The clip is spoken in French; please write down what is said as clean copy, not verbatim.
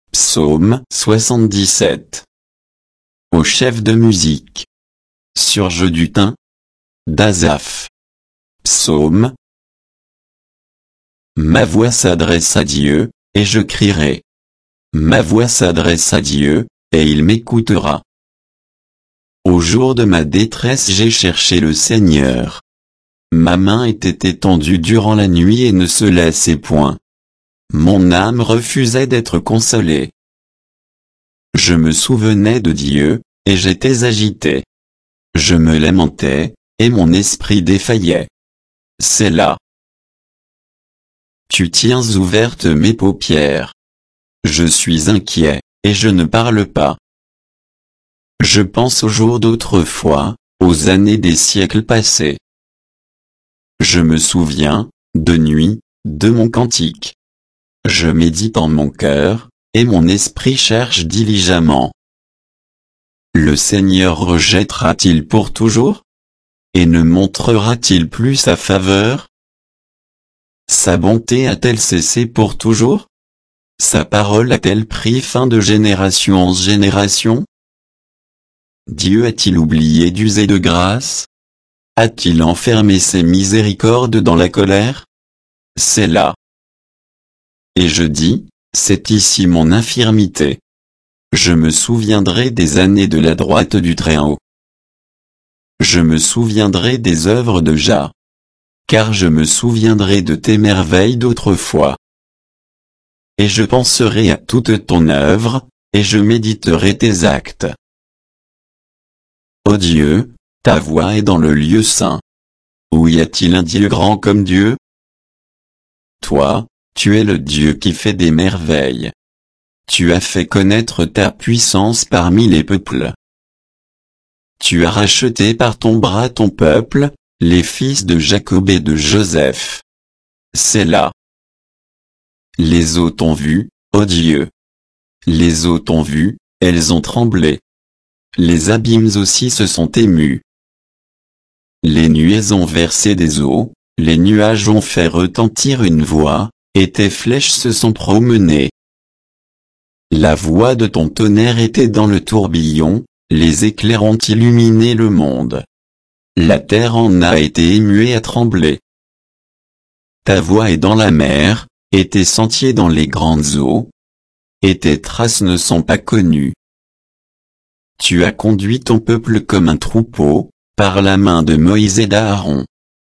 Psaume 77. Au chef de musique. Sur Jeduthun. d'Asaph. Psaume. Ma voix s'adresse à Dieu, et je crierai. Ma voix s'adresse à Dieu, et il m'écoutera. Au jour de ma détresse j'ai cherché le Seigneur. Ma main était étendue durant la nuit et ne se lassait point. Mon âme refusait d'être consolée. Je me souvenais de Dieu, et j'étais agité. Je me lamentais, et mon esprit défaillait. Selah. Tu tiens ouvertes mes paupières. Je suis inquiet, et je ne parle pas. Je pense aux jours d'autrefois, aux années des siècles passés. Je me souviens, de nuit, de mon cantique. Je médite en mon cœur, et mon esprit cherche diligemment. Le Seigneur rejettera-t-il pour toujours? Et ne montrera-t-il plus sa faveur? Sa bonté a-t-elle cessé pour toujours? Sa parole a-t-elle pris fin de génération en génération? Dieu a-t-il oublié d'user de grâce? A-t-il enfermé ses miséricordes dans la colère? Selah. Et je dis, c'est ici mon infirmité. Je me souviendrai des années de la droite du Très-Haut. Je me souviendrai des œuvres de Jah. Car je me souviendrai de tes merveilles d'autrefois. Et je penserai à toute ton œuvre, et je méditerai tes actes. Ô Dieu, ta voix est dans le lieu saint. Où y a-t-il un Dieu grand comme Dieu? Toi, tu es le Dieu qui fait des merveilles. Tu as fait connaître ta puissance parmi les peuples. Tu as racheté par ton bras ton peuple, les fils de Jacob et de Joseph. Selah. Les eaux t'ont vu, ô Dieu. Les eaux t'ont vu, elles ont tremblé. Les abîmes aussi se sont émus. Les nuées ont versé des eaux, les nuages ont fait retentir une voix, et tes flèches se sont promenées. La voix de ton tonnerre était dans le tourbillon, les éclairs ont illuminé le monde. La terre en a été émue et a tremblé. Ta voix est dans la mer, et tes sentiers dans les grandes eaux. Et tes traces ne sont pas connues. Tu as conduit ton peuple comme un troupeau, par la main de Moïse et d'Aaron.